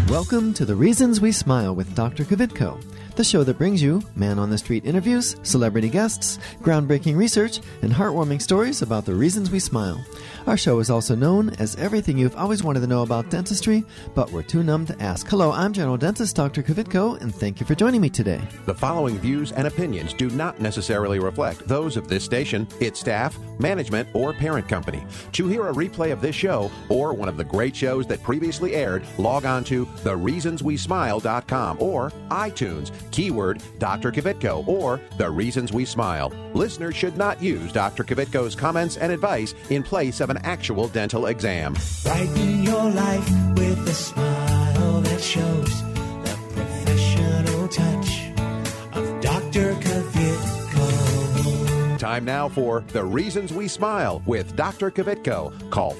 Welcome to The Reasons We Smile with Dr. Kvitko, the show that brings you man-on-the-street interviews, celebrity guests, groundbreaking research, and heartwarming stories about the reasons we smile. Our show is also known as everything you've always wanted to know about dentistry, but we're too numb to ask. Hello, I'm General Dentist Dr. Kvitko, and thank you for joining me today. The following views and opinions do not necessarily reflect those of this station, its staff, management, or parent company. To hear a replay of this show or one of the great shows that previously aired, log on to thereasonswesmile.com or iTunes, keyword Dr. Kvitko or The Reasons We Smile. Listeners should not use Dr. Kvitko's comments and advice in place of an actual dental exam. Brighten your life with a smile that shows the professional touch of Dr. Kvitko. Time now for The Reasons We Smile with Dr. Kvitko. Call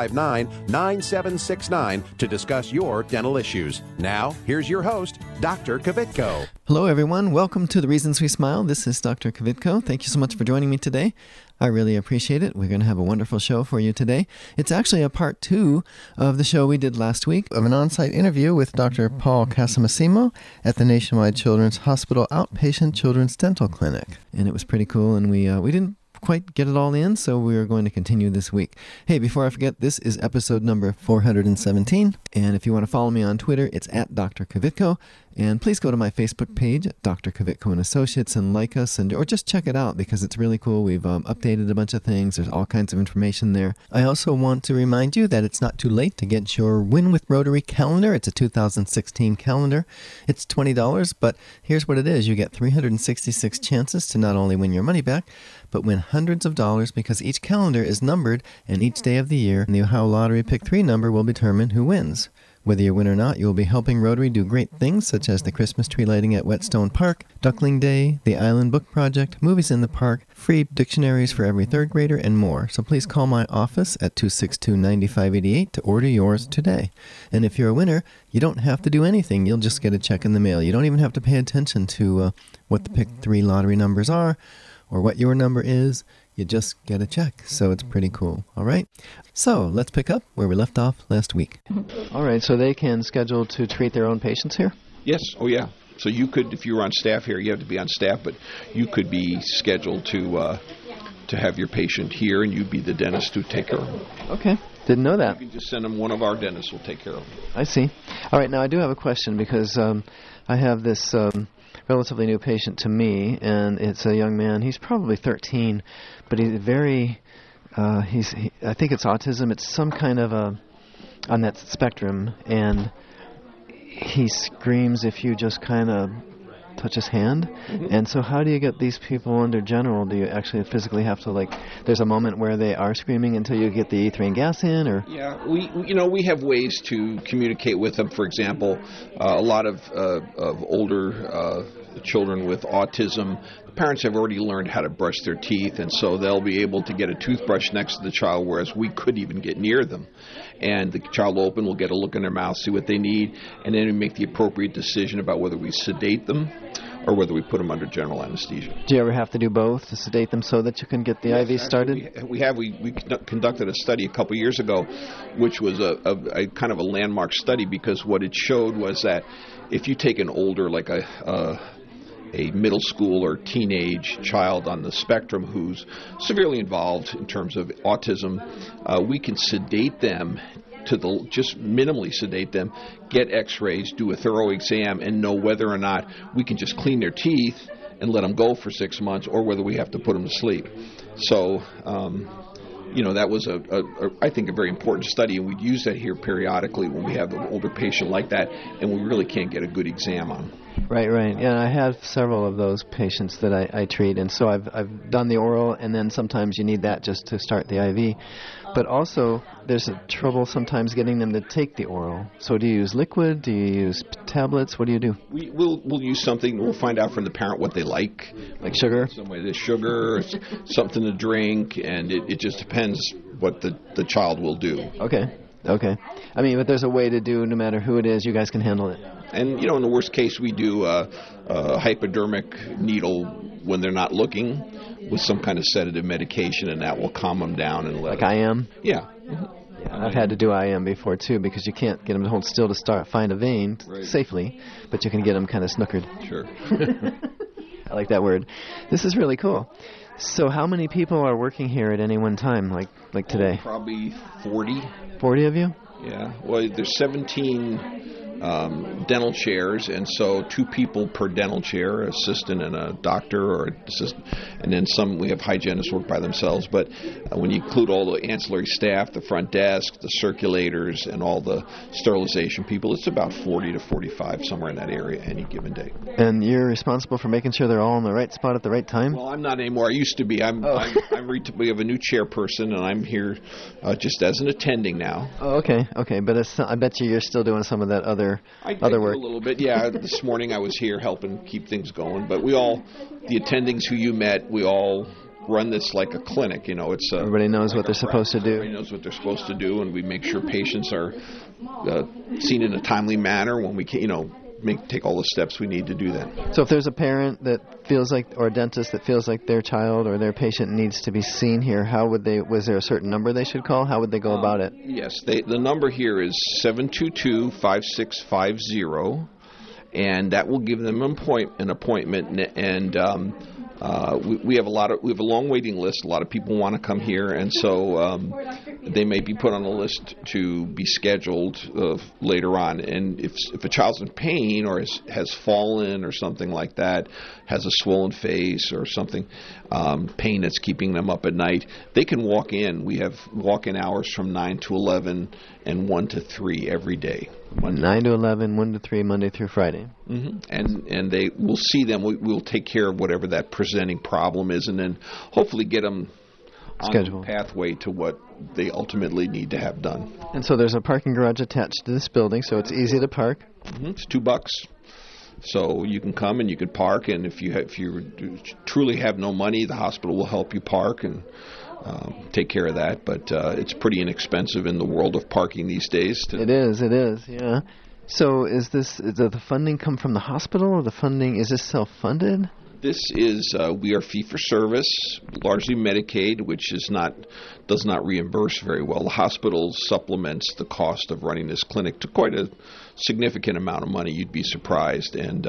459-9769 to discuss your dental issues. Now, here's your host, Dr. Kvitko. Hello, everyone. Welcome to The Reasons We Smile. This is Dr. Kvitko. Thank you so much for joining me today. I really appreciate it. We're going to have a wonderful show for you today. It's actually a part 2 of the show we did last week of an on-site interview with Dr. Paul Casamasimo at the Nationwide Children's Hospital Outpatient Children's Dental Clinic. And it was pretty cool, and we didn't quite get it all in, so we're going to continue this week. Hey, before I forget, this is episode number 417, and if you want to follow me on Twitter, it's at Dr. Kvitko, and please go to my Facebook page, Dr. Kvitko and Associates, and like us, or just check it out because it's really cool. We've updated a bunch of things. There's all kinds of information there. I also want to remind you that it's not too late to get your Win with Rotary calendar. It's a 2016 calendar. It's $20, but here's what it is. You get 366 chances to not only win your money back, but win hundreds of dollars because each calendar is numbered, and each day of the year, the Ohio Lottery Pick 3 number will determine who wins. Whether you win or not, you will be helping Rotary do great things such as the Christmas tree lighting at Whetstone Park, Duckling Day, the Island Book Project, movies in the park, free dictionaries for every third grader, and more. So please call my office at 262-9588 to order yours today. And if you're a winner, you don't have to do anything. You'll just get a check in the mail. You don't even have to pay attention to what the Pick 3 lottery numbers are or what your number is. You just get a check, so it's pretty cool. All right? So let's pick up where we left off last week. All right, so they can schedule to treat their own patients here? Yes. Oh, yeah. So you could, if you were on staff here, you have to be on staff, but you could be scheduled to have your patient here, and you'd be the dentist to take care of them. Okay. Didn't know that. You can just send them. One of our dentists will take care of them. I see. All right, now I do have a question because I have this relatively new patient to me, and it's a young man. He's probably 13, but he's very, I think it's autism. It's some kind of on that spectrum, and he screams if you just kind of touch his hand. Mm-hmm. And so how do you get these people under general? Do you actually physically have to, there's a moment where they are screaming until you get the ethylene gas in, or? Yeah, we have ways to communicate with them. For example, a lot of older children with autism, the parents have already learned how to brush their teeth, and so they'll be able to get a toothbrush next to the child, whereas we couldn't even get near them. And the child will open, we'll get a look in their mouth, see what they need, and then we make the appropriate decision about whether we sedate them or whether we put them under general anesthesia. Do you ever have to do both to sedate them so that you can get the IV started? We conducted a study a couple years ago, which was a kind of a landmark study, because what it showed was that if you take an older, like a middle school or teenage child on the spectrum who's severely involved in terms of autism, we can sedate them just minimally sedate them, get x-rays, do a thorough exam, and know whether or not we can just clean their teeth and let them go for 6 months, or whether we have to put them to sleep. So, that was I think a very important study, and we'd use that here periodically when we have an older patient like that, and we really can't get a good exam on them. Right. Yeah, I have several of those patients that I treat, and so I've done the oral, and then sometimes you need that just to start the IV. But also, there's a trouble sometimes getting them to take the oral. So do you use liquid? Do you use tablets? What do you do? We'll use something. We'll find out from the parent what they like. Like sugar? Some way there's sugar, something to drink, and it just depends what the child will do. Okay. I mean, but there's a way to do, no matter who it is, you guys can handle it. And, in the worst case, we do a hypodermic needle when they're not looking with some kind of sedative medication, and that will calm them down. And like I am? Yeah. Yeah, I've had to do IM before, too, because you can't get them to hold still to find a vein safely, but you can get them kind of snookered. Sure. I like that word. This is really cool. So how many people are working here at any one time, like today? Probably 40. 40 of you? Yeah. Well, there's 17 dental chairs, and so 2 people per dental chair, assistant and a doctor or assistant, and then we have hygienists work by themselves. But when you include all the ancillary staff, the front desk, the circulators, and all the sterilization people, it's about 40 to 45, somewhere in that area any given day. And you're responsible for making sure they're all in the right spot at the right time? Well, I'm not anymore. I used to be. We have a new chairperson, and I'm here just as an attending now. Oh, okay. But I bet you're still doing some of that other work. A little bit, yeah. This morning I was here helping keep things going. But the attendings who you met, we all run this like a clinic. It's everybody knows what they're supposed to do. Everybody knows what they're supposed to do, and we make sure patients are seen in a timely manner when we can, take all the steps we need to do that. So if there's a parent that feels like, or a dentist that feels like their child or their patient needs to be seen here, was there a certain number they should call? How would they go about it? Yes, the number here is 722-5650, and that will give them an appointment, and we have a long waiting list. A lot of people want to come here, and so they may be put on a list to be scheduled later on. And if a child's in pain or has fallen or something like that, has a swollen face or something, pain that's keeping them up at night, they can walk in. We have walk-in hours from 9 to 11 and 1 to 3 every day. 9 to 11, 1 to 3, Monday through Friday. Mm-hmm. And we'll see them. We'll take care of whatever that presenting problem is, and then hopefully get them on the pathway to what they ultimately need to have done. And so there's a parking garage attached to this building, so it's easy to park. Mm-hmm. It's $2. So you can come and you can park, and if you truly have no money, the hospital will help you park and take care of that. But it's pretty inexpensive in the world of parking these days. It is, yeah. So does the funding come from the hospital, or is this self-funded? This is we are fee-for-service, largely Medicaid, which does not reimburse very well. The hospital supplements the cost of running this clinic to quite a significant amount of money. You'd be surprised, and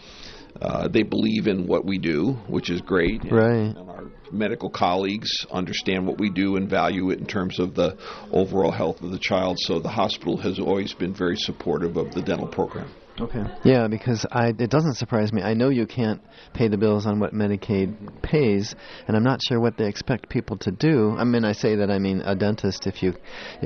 they believe in what we do, which is great. Right. And our medical colleagues understand what we do and value it in terms of the overall health of the child. So the hospital has always been very supportive of the dental program. Okay. Yeah, because it doesn't surprise me. I know you can't pay the bills on what Medicaid pays, and I'm not sure what they expect people to do. I mean, I say that, I mean a dentist, if you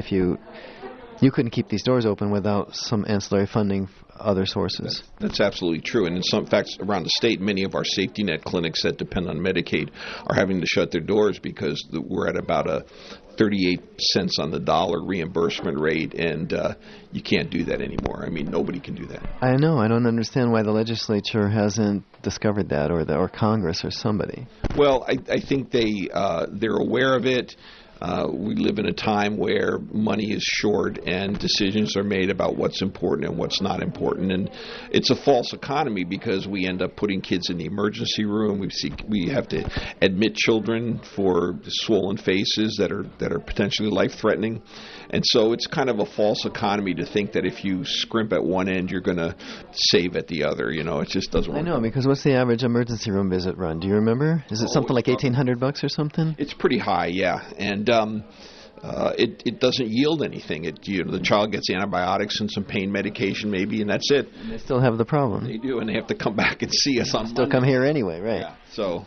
couldn't keep these doors open without some ancillary funding other sources. That's absolutely true. And in some facts around the state, many of our safety net clinics that depend on Medicaid are having to shut their doors because we're at about a 38 cents on the dollar reimbursement rate, and you can't do that anymore. I mean, nobody can do that. I know. I don't understand why the legislature hasn't discovered that, or Congress or somebody. Well, I think they're aware of it. We live in a time where money is short and decisions are made about what's important and what's not important. And it's a false economy because we end up putting kids in the emergency room. We have to admit children for swollen faces that are potentially life-threatening. And so it's kind of a false economy to think that if you scrimp at one end, you're going to save at the other. You know, it just doesn't work. I know, because what's the average emergency room visit run? Do you remember? Is it something like $1,800 or something? It's pretty high, yeah. And it doesn't yield anything. The child gets antibiotics and some pain medication maybe, and that's it. And they still have the problem. They do, and they have to come back and see us on Monday. Still come here anyway, right? Yeah. So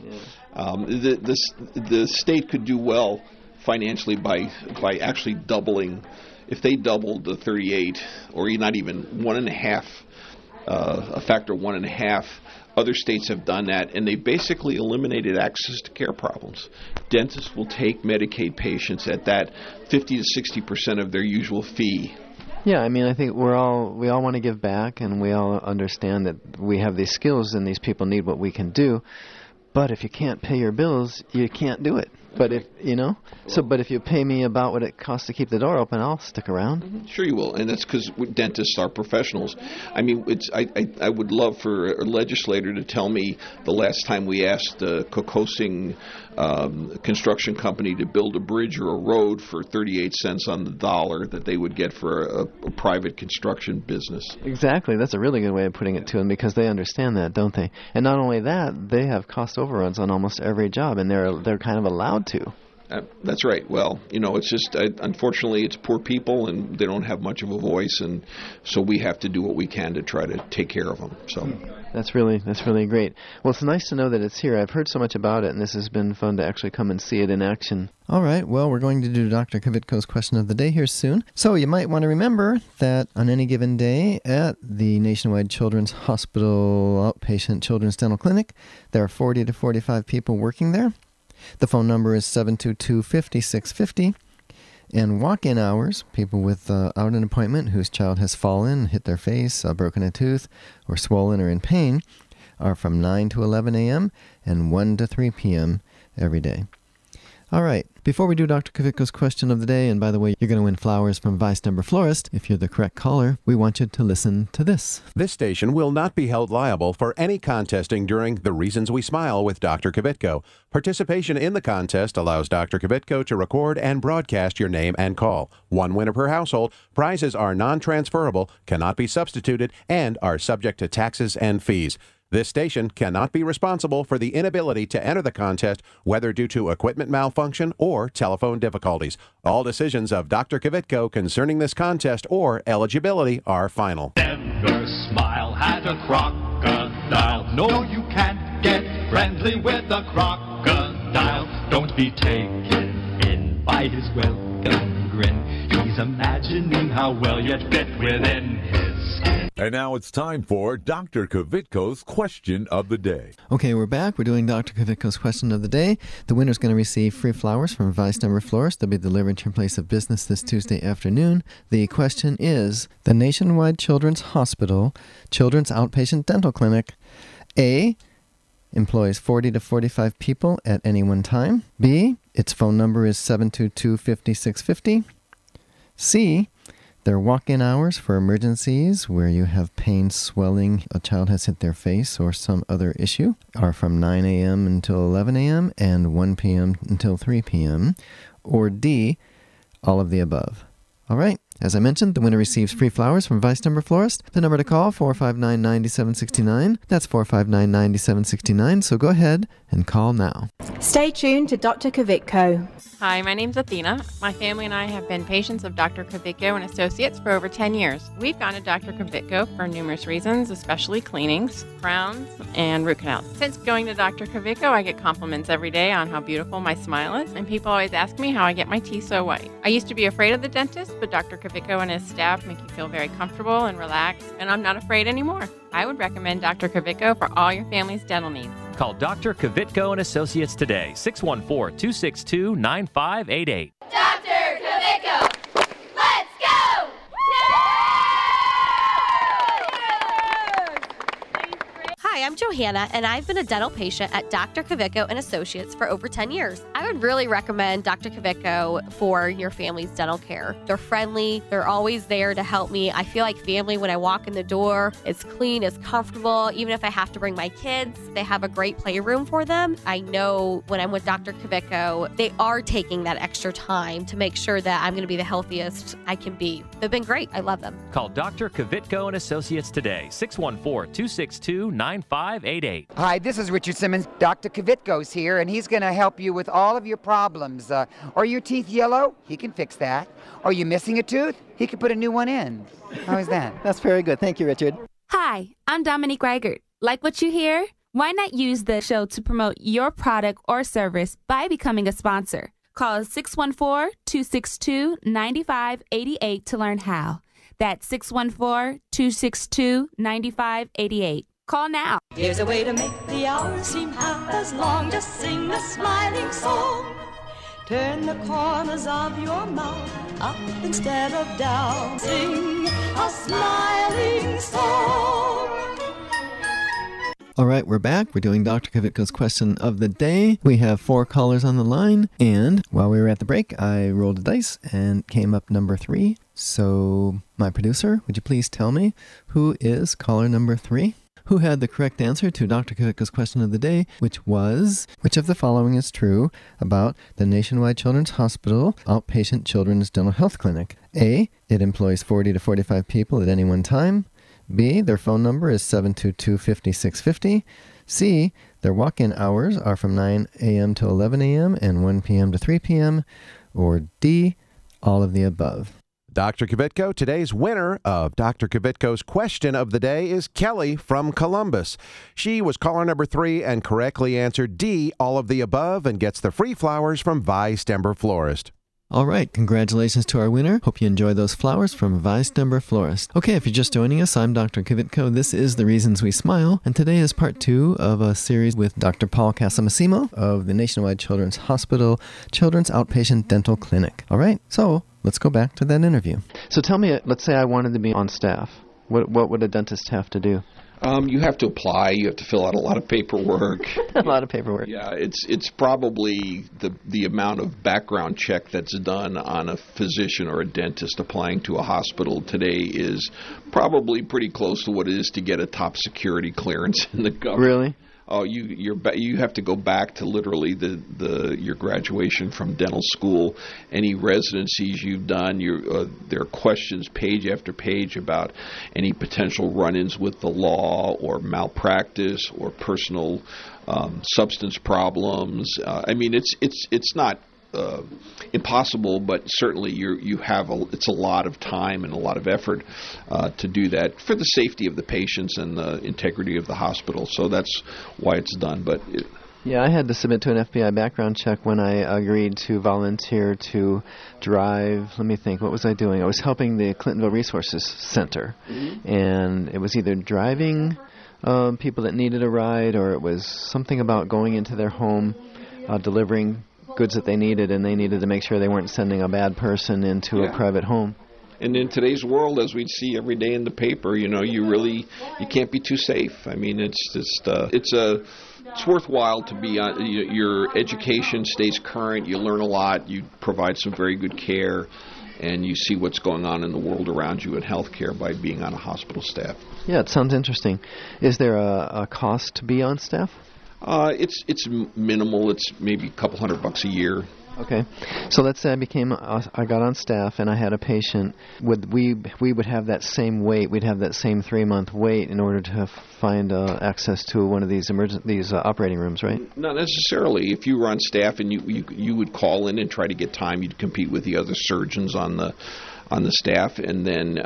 the state could do well financially by actually doubling. If they doubled the 38, or not even 1.5, a factor of 1.5. Other states have done that, and they basically eliminated access to care problems. Dentists will take Medicaid patients at that 50 to 60% of their usual fee. Yeah, I mean, I think we all want to give back, and we all understand that we have these skills and these people need what we can do. But if you can't pay your bills, you can't do it. But if, but if you pay me about what it costs to keep the door open, I'll stick around. Sure you will, and that's because dentists are professionals. I mean, I would love for a legislator to tell me the last time we asked a Kokosing construction company to build a bridge or a road for 38 cents on the dollar that they would get for a private construction business. Exactly. That's a really good way of putting it to them, because they understand that, don't they? And not only that, they have cost overruns on almost every job, and they're kind of allowed to. That's right. Well, it's just, unfortunately, it's poor people, and they don't have much of a voice, and so we have to do what we can to try to take care of them. So That's really great. Well, it's nice to know that it's here. I've heard so much about it, and this has been fun to actually come and see it in action. All right, well, we're going to do Dr. Kvitko's question of the day here soon. So you might want to remember that on any given day at the Nationwide Children's Hospital Outpatient Children's Dental Clinic, there are 40 to 45 people working there. The phone number is 722-5650. And walk-in hours, people without an appointment whose child has fallen, hit their face, broken a tooth, or swollen or in pain, are from 9 to 11 a.m. and 1 to 3 p.m. every day. All right, before we do Dr. Kvitko's question of the day, and by the way, you're going to win flowers from Vice Number Florist if you're the correct caller, we want you to listen to this. This station will not be held liable for any contesting during The Reasons We Smile with Dr. Kvitko. Participation in the contest allows Dr. Kvitko to record and broadcast your name and call. One winner per household. Prizes are non-transferable, cannot be substituted, and are subject to taxes and fees. This station cannot be responsible for the inability to enter the contest, whether due to equipment malfunction or telephone difficulties. All decisions of Dr. Kvitko concerning this contest or eligibility are final. Never smile at a crocodile. No, you can't get friendly with a crocodile. Don't be taken in by his welcome grin. He's imagining how well you'd fit within his skin. And now it's time for Dr. Kvitko's question of the day. Okay, we're back. We're doing Dr. Kvitko's question of the day. The winner's going to receive free flowers from Vice Number Florist. They'll be delivered to your place of business this Tuesday afternoon. The question is, the Nationwide Children's Hospital Children's Outpatient Dental Clinic, A, employs 40 to 45 people at any one time. B, its phone number is 722-5650. C, their walk-in hours for emergencies where you have pain, swelling, a child has hit their face, or some other issue are from 9 a.m. until 11 a.m. and 1 p.m. until 3 p.m. Or D, all of the above. All right. As I mentioned, the winner receives free flowers from Vice Number Florist. The number to call, 459-9769. That's 459-9769. So go ahead and call now. Stay tuned to Dr. Kvitko. Hi, my name's Athena. My family and I have been patients of Dr. Kvitko and Associates for over 10 years. We've gone to Dr. Kvitko for numerous reasons, especially cleanings, crowns, and root canals. Since going to Dr. Kvitko, I get compliments every day on how beautiful my smile is, and people always ask me how I get my teeth so white. I used to be afraid of the dentist, but Dr. Kvitko and his staff make you feel very comfortable and relaxed, and I'm not afraid anymore. I would recommend Dr. Kvitko for all your family's dental needs. Call Dr. Kvitko and Associates today, 614-262-9588. Dr. Kvitko, let's go! Hi, I'm Johanna, and I've been a dental patient at Dr. Kvitko and Associates for over 10 years. I would really recommend Dr. Kvitko for your family's dental care. They're friendly. They're always there to help me. I feel like family when I walk in the door. It's clean, it's comfortable. Even if I have to bring my kids, they have a great playroom for them. I know when I'm with Dr. Kvitko, they are taking that extra time to make sure that I'm going to be the healthiest I can be. They've been great. I love them. Call Dr. Kvitko and Associates today, 614-262-9588. Hi, this is Richard Simmons. Dr. Kvitko's here, and he's going to help you with all of your problems. Are your teeth yellow? He can fix that. Are you missing a tooth? He can put a new one in. How is that? That's very good. Thank you, Richard. Hi, I'm Dominique Reichert. Like what you hear? Why not use the show to promote your product or service by becoming a sponsor? Call 614-262-9588 to learn how. That's 614-262-9588. Call now. Here's a way to make the hours seem half as long. Just sing a smiling song. Turn the corners of your mouth up instead of down. Sing a smiling song. All right, we're back. We're doing Dr. Kvitko's question of the day. We have 4 callers on the line, and while we were at the break, I rolled a dice and came up number 3. So, my producer, would you please tell me who is caller number 3? Who had the correct answer to Dr. Kvitko's question of the day, which was, which of the following is true about the Nationwide Children's Hospital Outpatient Children's Dental Health Clinic? A, it employs 40 to 45 people at any one time. B, their phone number is 722-5650. C, their walk-in hours are from 9 a.m. to 11 a.m. and 1 p.m. to 3 p.m. Or D, all of the above. Dr. Kvitko, today's winner of Dr. Kvitko's question of the day is Kelly from Columbus. She was caller number 3 and correctly answered D, all of the above, and gets the free flowers from Weistember Florist. All right, congratulations to our winner. Hope you enjoy those flowers from Weistember Florist. Okay, if you're just joining us, I'm Dr. Kvitko. This is The Reasons We Smile, and today is part 2 of a series with Dr. Paul Casamasimo of the Nationwide Children's Hospital Children's Outpatient Dental Clinic. All right, so let's go back to that interview. So tell me, let's say I wanted to be on staff. What would a dentist have to do? You have to apply. You have to fill out a lot of paperwork. A lot of paperwork. Yeah, it's probably the amount of background check that's done on a physician or a dentist applying to a hospital today is probably pretty close to what it is to get a top security clearance in the government. Really? Oh, you have to go back to literally your graduation from dental school, any residencies you've done. There are questions page after page about any potential run-ins with the law or malpractice or personal substance problems. I mean, it's not impossible, but certainly it's a lot of time and a lot of effort to do that for the safety of the patients and the integrity of the hospital. So that's why it's done. But yeah, I had to submit to an FBI background check when I agreed to volunteer to drive. Let me think. What was I doing? I was helping the Clintonville Resources Center, and it was either driving people that needed a ride, or it was something about going into their home, delivering goods that they needed, and they needed to make sure they weren't sending a bad person into a private home. And in today's world, as we see every day in the paper, you can't be too safe. I mean, it's worthwhile to be on. Your education stays current. You learn a lot. You provide some very good care, and you see what's going on in the world around you in healthcare by being on a hospital staff. Yeah, it sounds interesting. Is there a cost to be on staff? It's minimal. It's maybe a couple $100 a year. Okay, so let's say I got on staff and I had a patient. We would have that same wait. We'd have that same 3-month wait in order to find access to one of these operating rooms, right? Not necessarily. If you were on staff and you would call in and try to get time, you'd compete with the other surgeons on the staff, and then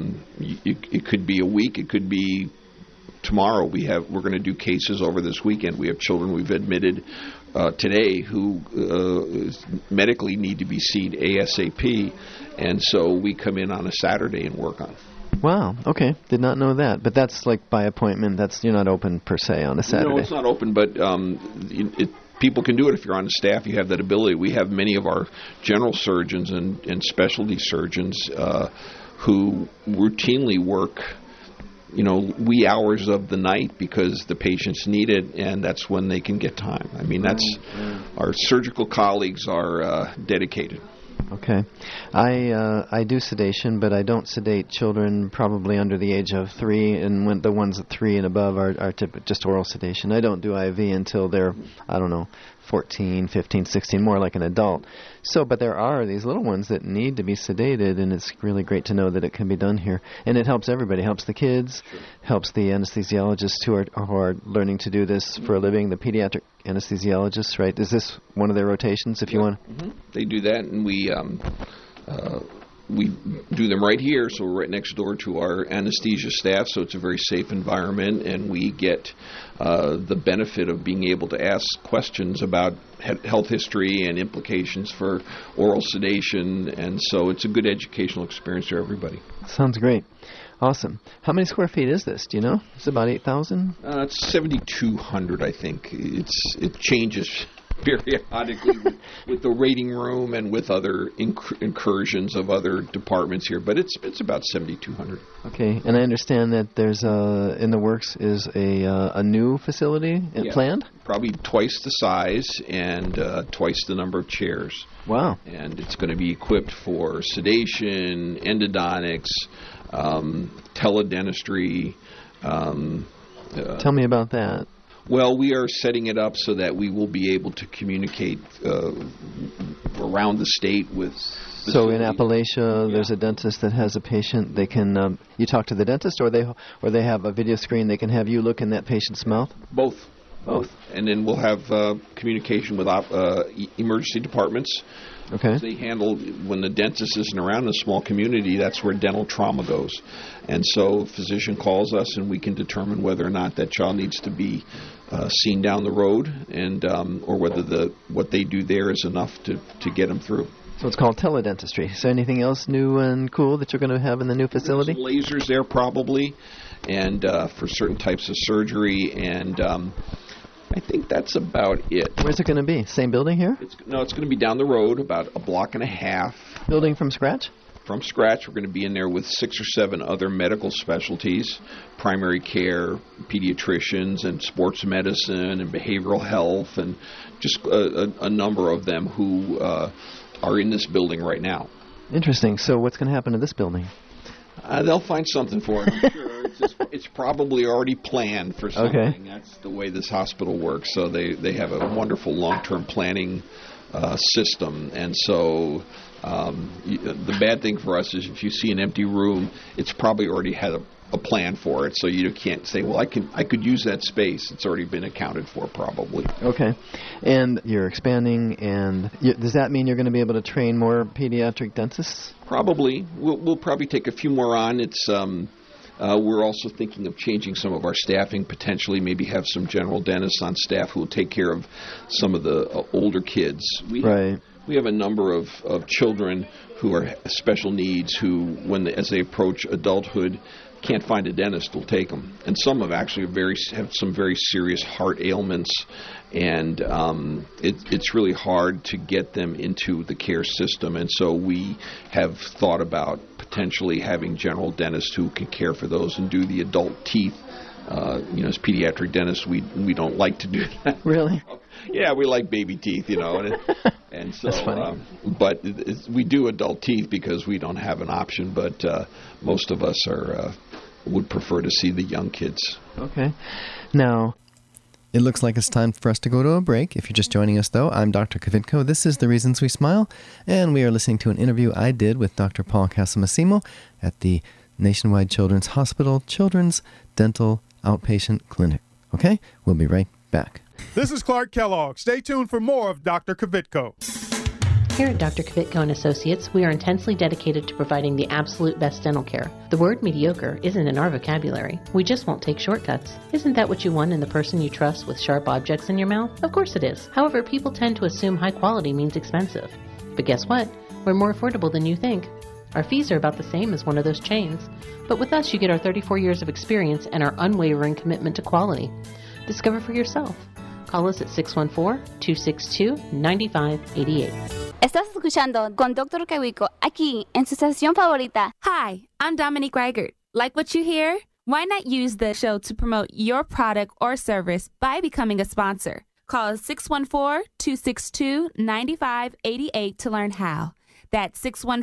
it could be a week. It could be tomorrow. We're going to do cases over this weekend. We have children we've admitted today who medically need to be seen ASAP, and so we come in on a Saturday and work on it. Wow, okay. Did not know that. But that's like by appointment. You're not open per se on a Saturday. No, it's not open, but people can do it if you're on staff. You have that ability. We have many of our general surgeons and specialty surgeons who routinely work wee hours of the night because the patients need it, and that's when they can get time. I mean, our surgical colleagues are dedicated. Okay. I do sedation, but I don't sedate children probably under the age of 3, and when the ones at 3 and above are just oral sedation. I don't do IV until they're, 14, 15, 16, more like an adult. So, but there are these little ones that need to be sedated, and it's really great to know that it can be done here. And it helps everybody. It helps the kids, helps the anesthesiologists who are learning to do this for a living, the pediatric anesthesiologists, right? Is this one of their rotations, if you want? Mm-hmm. They do that, and we do them right here, so we're right next door to our anesthesia staff, so it's a very safe environment, and we get the benefit of being able to ask questions about health history and implications for oral sedation, and so it's a good educational experience for everybody. Sounds great. Awesome. How many square feet is this? Do you know? It's about 8,000? It's 7,200, I think. It changes periodically with the rating room and with other incursions of other departments here. But it's about 7,200. Okay, and I understand that there's in the works is a new facility planned? Probably twice the size and twice the number of chairs. Wow. And it's going to be equipped for sedation, endodontics, teledentistry. Tell me about that. Well, we are setting it up so that we will be able to communicate around the state with... So in Appalachia, there's a dentist that has a patient. They can you talk to the dentist, or they have a video screen. They can have you look in that patient's mouth. Both. And then we'll have communication with emergency departments. Okay. They handle, when the dentist isn't around in a small community, that's where dental trauma goes. And so a physician calls us, and we can determine whether or not that child needs to be seen down the road, and or whether what they do there is enough to get them through. So it's called teledentistry. Is there anything else new and cool that you're going to have in the new facility? There's lasers there probably, and for certain types of surgery, and I think that's about it. Where's it going to be? Same building here? It's going to be down the road, about a block and a half. Building from scratch? From scratch. We're going to be in there with 6 or 7 other medical specialties, primary care, pediatricians, and sports medicine, and behavioral health, and just a number of them who are in this building right now. Interesting. So what's going to happen to this building? They'll find something for it, I'm sure. It's probably already planned for something. Okay. That's the way this hospital works. So they have a wonderful long-term planning system. And so the bad thing for us is if you see an empty room, it's probably already had a plan for it. So you can't say, well, I could use that space. It's already been accounted for probably. Okay. And you're expanding, and does that mean you're going to be able to train more pediatric dentists? Probably. We'll probably take a few more on. It's we're also thinking of changing some of our staffing, potentially maybe have some general dentists on staff who will take care of some of the older kids. Right. We have a number of children who are special needs who, as they approach adulthood, can't find a dentist will take them. And some have actually have some very serious heart ailments, and it's really hard to get them into the care system. And so we have thought about potentially having general dentists who can care for those and do the adult teeth. As pediatric dentists, we don't like to do that. Really? Yeah, we like baby teeth, and so. That's funny. But we do adult teeth because we don't have an option. But most of us would prefer to see the young kids. Okay. Now, it looks like it's time for us to go to a break. If you're just joining us, though, I'm Dr. Kvitko. This is The Reasons We Smile, and we are listening to an interview I did with Dr. Paul Casamassimo at the Nationwide Children's Hospital Children's Dental Outpatient Clinic. Okay? We'll be right back. This is Clark Kellogg. Stay tuned for more of Dr. Kvitko. Here at Dr. Kvitko & Associates, we are intensely dedicated to providing the absolute best dental care. The word mediocre isn't in our vocabulary. We just won't take shortcuts. Isn't that what you want in the person you trust with sharp objects in your mouth? Of course it is. However, people tend to assume high quality means expensive. But guess what? We're more affordable than you think. Our fees are about the same as one of those chains. But with us, you get our 34 years of experience and our unwavering commitment to quality. Discover for yourself. Call us at 614-262-9588. Estás escuchando con Dr. Kvitko aquí en su estación favorita. Hi, I'm Dominique Reichert. Like what you hear? Why not use the show to promote your product or service by becoming a sponsor? Call us 614-262-9588 to learn how. That's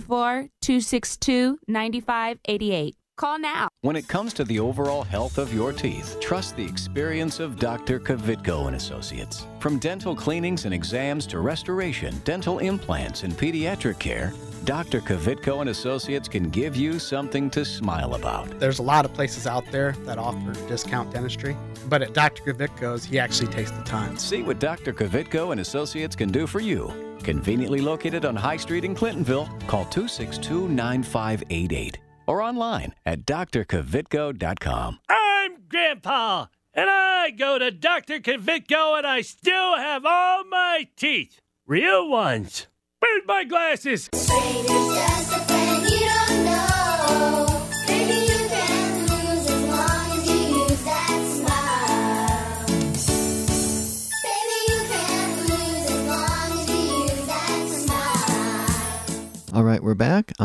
614-262-9588. Call now. When it comes to the overall health of your teeth, trust the experience of Dr. Kvitko & Associates. From dental cleanings and exams to restoration, dental implants, and pediatric care, Dr. Kvitko & Associates can give you something to smile about. There's a lot of places out there that offer discount dentistry, but at Dr. Kvitko's, he actually takes the time. See what Dr. Kvitko & Associates can do for you. Conveniently located on High Street in Clintonville, call 262-9588 or online at drkvitko.com. I'm Grandpa, and I go to Dr. Kvitko, and I still have all my teeth. Real ones. Where's my glasses?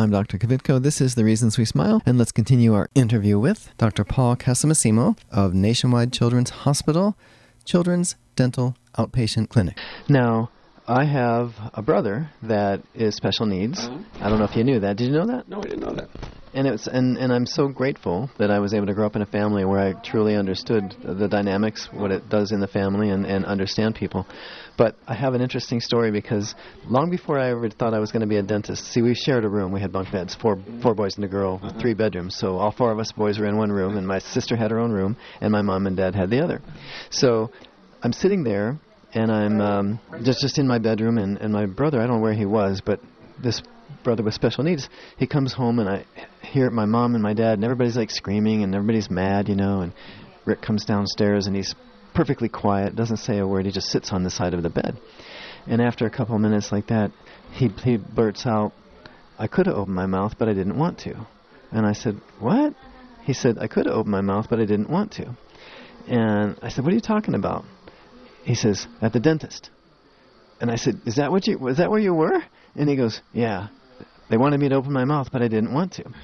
I'm Dr. Kvitko. This is The Reasons We Smile, and let's continue our interview with Dr. Paul Casamassimo of Nationwide Children's Hospital, Children's Dental Outpatient Clinic. Now, I have a brother that is special needs. I don't know if you knew that. Did you know that? No, I didn't know that. And and I'm so grateful that I was able to grow up in a family where I truly understood the dynamics, what it does in the family, and understand people. But I have an interesting story because long before I ever thought I was going to be a dentist, see, we shared a room. We had bunk beds, four boys and a girl, with 3 bedrooms. So all 4 of us boys were in one room, and my sister had her own room, and my mom and dad had the other. So I'm sitting there, and I'm just in my bedroom, and my brother, I don't know where he was, but this brother with special needs, he comes home, and I hear my mom and my dad, and everybody's like screaming, and everybody's mad, and Rick comes downstairs, and he's perfectly quiet, doesn't say a word, he just sits on the side of the bed. And after a couple of minutes like that, he blurts out, "I could have opened my mouth, but I didn't want to." And I said, "What?" He said, "I could have opened my mouth, but I didn't want to." And I said, "What are you talking about?" He says, "At the dentist." And I said, was that where you were? And he goes, "Yeah. They wanted me to open my mouth, but I didn't want to."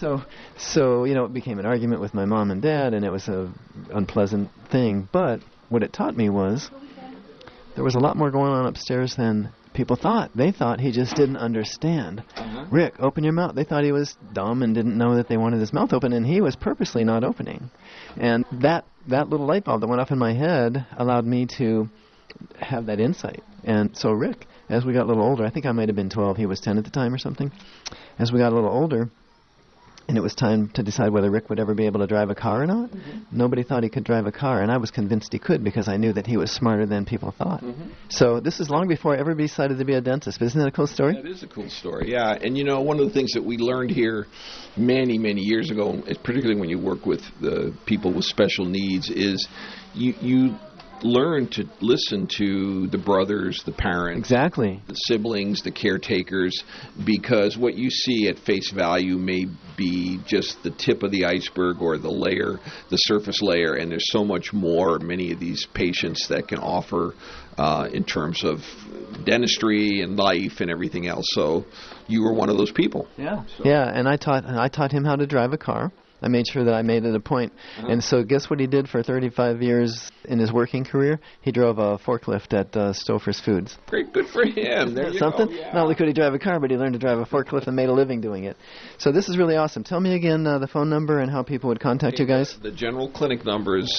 So it became an argument with my mom and dad, and it was a unpleasant thing. But what it taught me was there was a lot more going on upstairs than people thought. They thought he just didn't understand. "Rick, open your mouth." They thought he was dumb and didn't know that they wanted his mouth open, and he was purposely not opening. And that little light bulb that went off in my head allowed me to have that insight. And so Rick, as we got a little older, I think I might have been 12, he was 10 at the time or something. As we got a little older, and it was time to decide whether Rick would ever be able to drive a car or not, nobody thought he could drive a car, and I was convinced he could because I knew that he was smarter than people thought. So this is long before I ever decided to be a dentist. But isn't that a cool story? That is a cool story, yeah. And one of the things that we learned here many, many years ago, particularly when you work with the people with special needs, is you learn to listen to the brothers, the parents, exactly, the siblings, the caretakers, because what you see at face value may be just the tip of the iceberg or the surface layer, and there's so much more many of these patients that can offer in terms of dentistry and life and everything else. So you were one of those people. Yeah. Yeah, and I taught him how to drive a car. I made sure that I made it a point. And so guess what he did for 35 years in his working career? He drove a forklift at Stouffer's Foods. Great, good for him. There you something? go. Yeah. Not only could he drive a car, but he learned to drive a forklift and made a living doing it. So this is really awesome. Tell me again the phone number and how people would contact you guys. The general clinic number is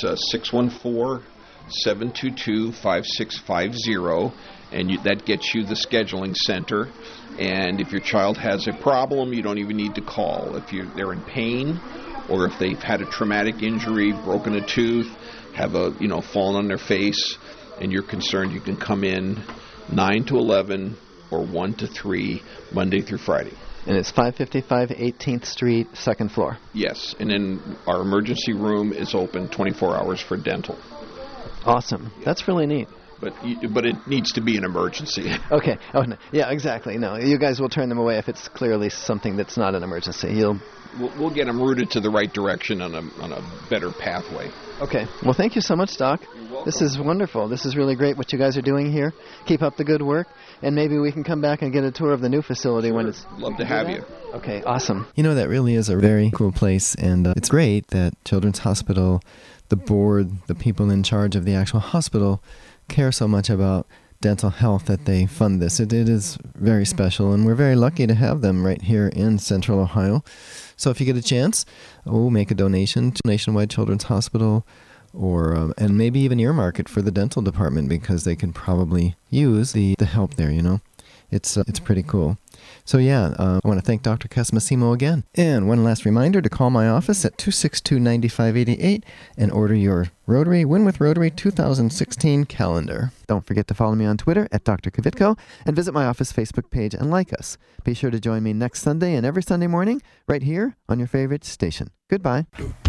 614-722-5650, and that gets you the scheduling center. And if your child has a problem, you don't even need to call. If they're in pain, or if they've had a traumatic injury, broken a tooth, have fallen on their face, and you're concerned, you can come in 9 to 11 or 1 to 3, Monday through Friday. And it's 555 18th Street, second floor. Yes, and then our emergency room is open 24 hours for dental. Awesome. That's really neat. But it needs to be an emergency. Okay. Oh, no. Yeah, exactly. No, you guys will turn them away if it's clearly something that's not an emergency. We'll get them rooted to the right direction on a better pathway. Okay. Well, thank you so much, Doc. You're welcome. This is wonderful. This is really great what you guys are doing here. Keep up the good work, and maybe we can come back and get a tour of the new facility when it's... Love to have you. Okay, awesome. That really is a very cool place, and it's great that Children's Hospital, the board, the people in charge of the actual hospital care so much about dental health that they fund this. It is very special, and we're very lucky to have them right here in Central Ohio. So if you get a chance, make a donation to Nationwide Children's Hospital, or and maybe even earmark it for the dental department, because they could probably use the help there. It's pretty cool. So I want to thank Dr. Casamassimo again. And one last reminder to call my office at 262-9588 and order your Rotary Win with Rotary 2016 calendar. Don't forget to follow me on Twitter at Dr. Kvitko and visit my office Facebook page and like us. Be sure to join me next Sunday and every Sunday morning right here on your favorite station. Goodbye.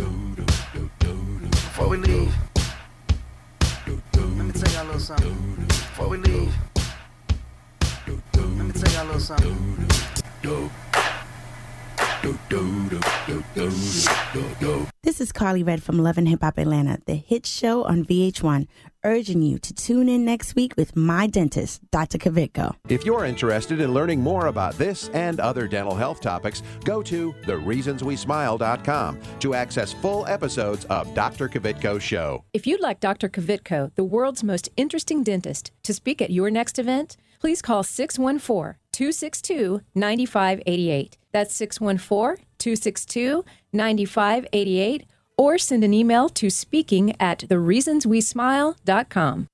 Before we leave, let me tell y'all a little something. Before we leave, let me tell y'all a little something. This is Carly Red from Love and Hip Hop Atlanta, the hit show on VH1, urging you to tune in next week with my dentist, Dr. Kvitko. If you're interested in learning more about this and other dental health topics, go to thereasonswesmile.com to access full episodes of Dr. Kvitko's show. If you'd like Dr. Kvitko, the world's most interesting dentist, to speak at your next event, please call 614-262-9588. That's 614-262-9588, or send an email to speaking@thereasonswesmile.com.